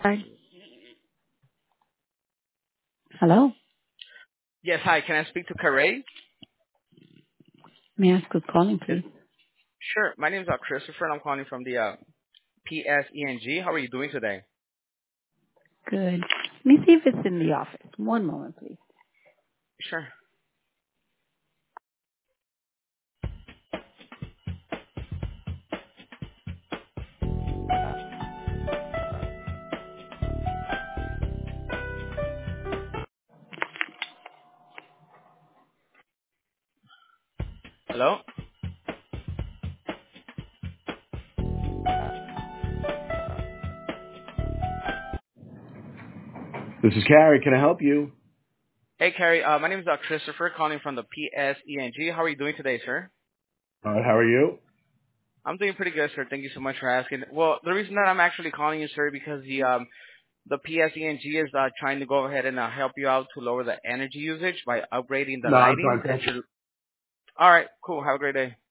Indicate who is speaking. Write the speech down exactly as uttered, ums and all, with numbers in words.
Speaker 1: Hi. Hello.
Speaker 2: Yes, hi. Can I speak to Carey?
Speaker 1: May I ask who's calling,
Speaker 2: Yes.
Speaker 1: please?
Speaker 2: Sure. My name is uh, Christopher, and I'm calling from the uh, P S E N G. How are you doing today?
Speaker 1: Good. Let me see if it's in the office. One moment, please.
Speaker 2: Sure. Hello?
Speaker 3: This is Carrie. Can I help you?
Speaker 2: Hey, Carey. Uh, my name is uh, Christopher, calling from the P S E N G. How are you doing today, sir?
Speaker 3: Uh, how are you?
Speaker 2: I'm doing pretty good, sir. Thank you so much for asking. Well, the reason that I'm actually calling you, sir, because the um, the P S E N G is uh, trying to go ahead and uh, help you out to lower the energy usage by upgrading the
Speaker 3: No, I'm
Speaker 2: lighting.
Speaker 3: fine.
Speaker 2: Since
Speaker 3: Thank you.
Speaker 2: you're... All right, cool. Have a great day.